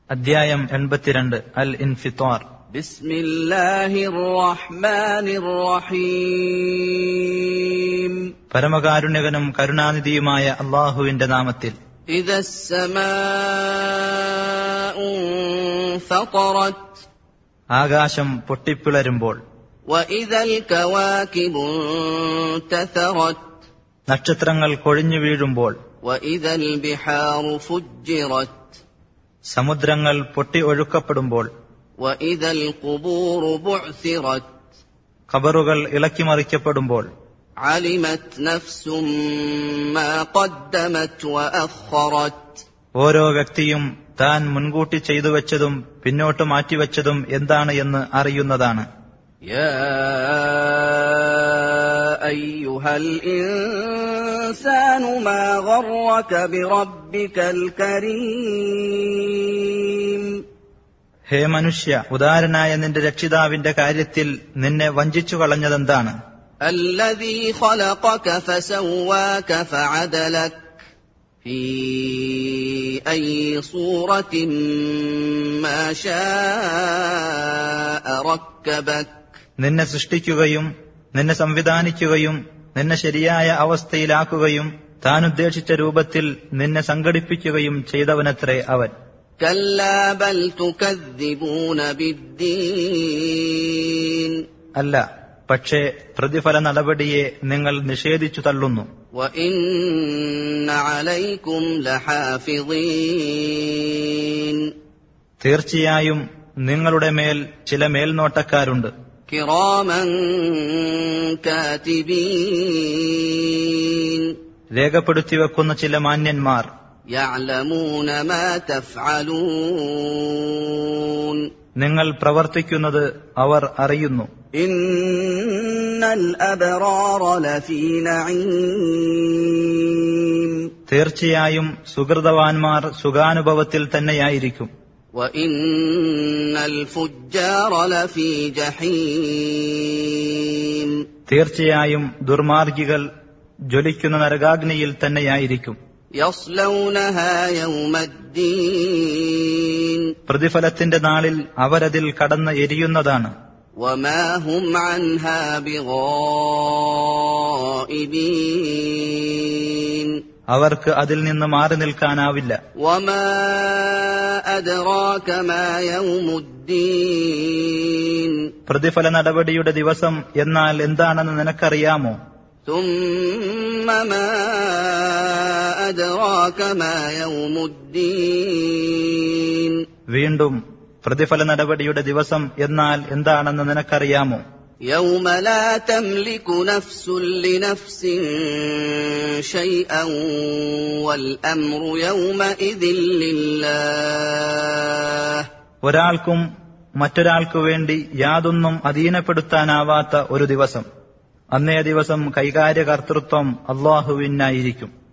അധ്യായം 82 അൽ ഇൻഫിത്വാർ. ബിസ്മില്ലാഹിർ റഹ്മാനിർ റഹീം. പരമകാരുണ്യകനും കരുണാനിധിയുമായ അല്ലാഹുവിന്റെ നാമത്തിൽ. ഇദസ് സമാഉ ഫതറത്. ആകാശം പൊട്ടിപ്പിളരുമ്പോൾ. വഇദൽ കവാകിബു തസറത്. നക്ഷത്രങ്ങൾ കൊഴിഞ്ഞു വീഴുമ്പോൾ. വഇദൽ ബിഹാറു ഫുജ്ജിറത്. സമുദ്രങ്ങൾ പൊട്ടി ഒഴുക്കപ്പെടുമ്പോൾ. വഇദൽ ഖുബൂറു ബുഅ്സിറത്. ഖബറുകൾ ഇളക്കിമറിക്കപ്പെടുമ്പോൾ. അലിമത് നഫ്സും മാ ഖദ്ദമത് വഅഖറത്. ഓരോ വ്യക്തിയും താൻ മുൻകൂട്ടി ചെയ്തു വെച്ചതും പിന്നോട്ട് മാറ്റിവെച്ചതും എന്താണ് എന്ന് അറിയുന്നതാണ്. യാ അയ്യുഹൽ ഇൻസാനു മാ ഗർറക ബിറബ്ബികൽ കരീം. ഹേ മനുഷ്യ, ഉദാരനായ നിന്റെ രക്ഷിതാവിന്റെ കാര്യത്തിൽ നിന്നെ വഞ്ചിച്ചു കളഞ്ഞതെന്താണ്? അല്ലദീ ഖലഖക ഫസവ്വാക ഫഅദലക ഫീ അയ്യി സൂറത്തിൻ മാ ശാഅ റക്കബക. നിന്നെ സൃഷ്ടിക്കുകയും നിന്നെ സംവിധാനിക്കുകയും നിന്നെ ശരിയായ അവസ്ഥയിലാക്കുകയും താൻ ഉദ്ദേശിച്ച രൂപത്തിൽ നിന്നെ സംഘടിപ്പിക്കുകയും ചെയ്തവനത്രേ അവൻ. കല്ലാ ബൽ തുകദ്ദിബൂന ബിദ്ദീൻ. അല്ല, പക്ഷേ പ്രതിഫല നടപടിയെ നിങ്ങൾ നിഷേധിച്ചു തള്ളുന്നു. വഇന്ന അലൈക്കും ലഹാഫിളീൻ. തീർച്ചയായും നിങ്ങളുടെ മേൽ ചില മേൽനോട്ടക്കാരുണ്ട്. കിറാമൻ കാതിബീൻ. രേഖപ്പെടുത്തിവെക്കുന്ന ചില മാന്യന്മാർ. യഅലമൂന മാ തഫ്അലൂൻ. നിങ്ങൾ പ്രവർത്തിക്കുന്നത് അവർ അറിയുന്നു. ഇന്നൽ അബ്റാറ ലഫീ നഈം. തീർച്ചയായും സുഹൃതവാന്മാർ സുഖാനുഭവത്തിൽ തന്നെയായിരിക്കും. വഇന്നൽ ഫുജ്ജാറ ലഫീ ജഹീം. തീർച്ചയായും ദുർമാർഗികൾ ജ്വലിക്കുന്ന നരകാഗ്നിയിൽ തന്നെയായിരിക്കും. യസ്ലൗനഹാ യൗമദ്ദീൻ. പ്രതിഫലത്തിന്റെ നാളിൽ അവരതിൽ കടന്ന് എരിയുന്നതാണ്. വമാ ഹും അൻഹാ ബിഗായിബീൻ. അവർക്ക് അതിൽ നിന്ന് മാറി നിൽക്കാനാവില്ല. വമാ അദ്റാക മാ യൗമുദ്ദീൻ. പ്രതിഫല നടപടിയുടെ ദിവസം എന്നാൽ എന്താണെന്ന് നിനക്കറിയാമോ? ثم ما أدراك ما يوم الدين. വീണ്ടും പ്രതിഫല നടപടിയുടെ ദിവസം എന്നാൽ എന്താണെന്ന് നിനക്കറിയാമോ? يوم لا تملك نفس لنفس شيئا والأمر يومئذ لله. ഒരാൾക്കും മറ്റൊരാൾക്കു വേണ്ടി യാതൊന്നും അധീനപ്പെടുത്താനാവാത്ത ഒരു ദിവസം. അന്നേ ദിവസം കൈകാര്യകർത്തൃത്വം അല്ലാഹുവിനായിരിക്കും.